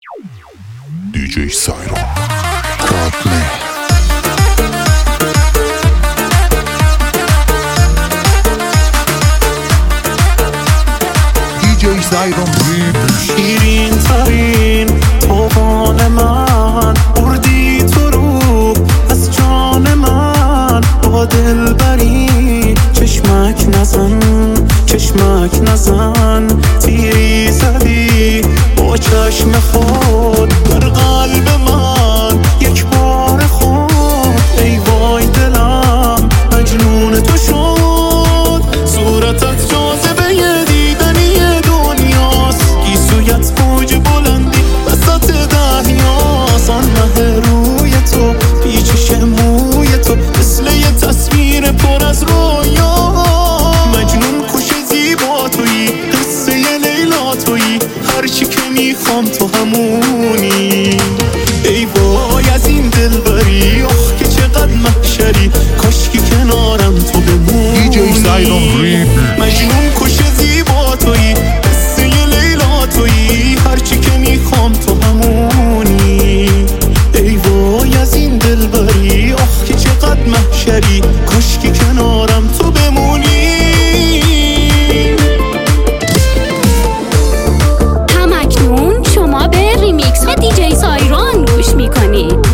DJ Siron Got me. DJ Siron شیرین ترین توفان من بردی تو رو از جان من با دل بری چشمک نزن تیری زدی با چشم خود در قلب من یک بار خود ای وای دلم مجنون تو شد صورتت جاذبه دیدنی دنیاست گیسویت موج بلندی وسط دریاست آن مه روی تو پیچش موی تو مثل یه تصویر پر از رویا مجنون کش زیبا تویی قصه لیلا تویی هرچی که میخوام تو همونی ای وای از این دلبری آخ که چقدر محشری کاشکی کنارم تو بمونی مجنون کش زیبا تویی قصه لیلا تویی هرچی که میخوام تو همونی ای وای از این دلبری آخ که چقدر محشری کاشکی کنارم تو بمونی همکنون شما به ریمیکس ها دیجی سایران گوش میکنید.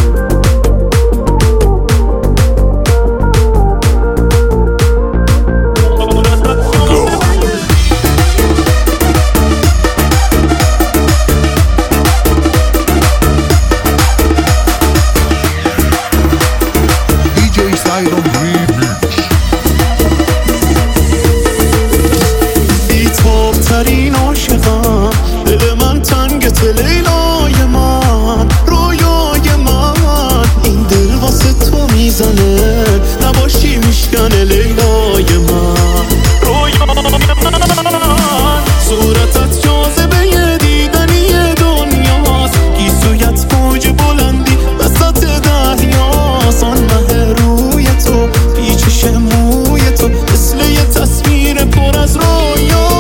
ترین عاشقم دل من تنگت لیلای من رویای من این دل واسه تو میزنه نباشی میشکنه لیلای من رویای من صورتت جاذبه دیدنی دنیاست گیسویت موج بلندی وسط دریاست آن مه روی تو پیچش موی تو مثل یه تصویر پر از رویا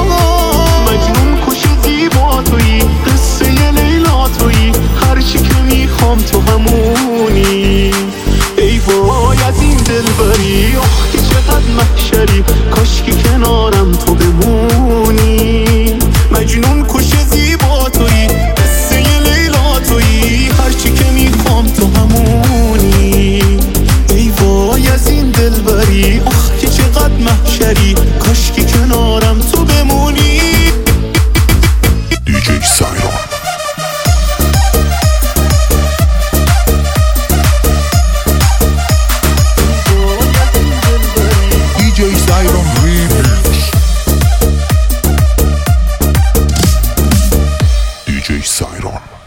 تو همونی ای وای از این دلبری آخ که چقدر محشری کاشکی کنارم تو بمونی مجنون کش زیبا تویی قصه لیلا تویی هرچی که میخوام تو همونی ای وای از این دلبری آخ که چقدر محشری کاشکی کنارم تو بمونی DJ Siron DJ Siron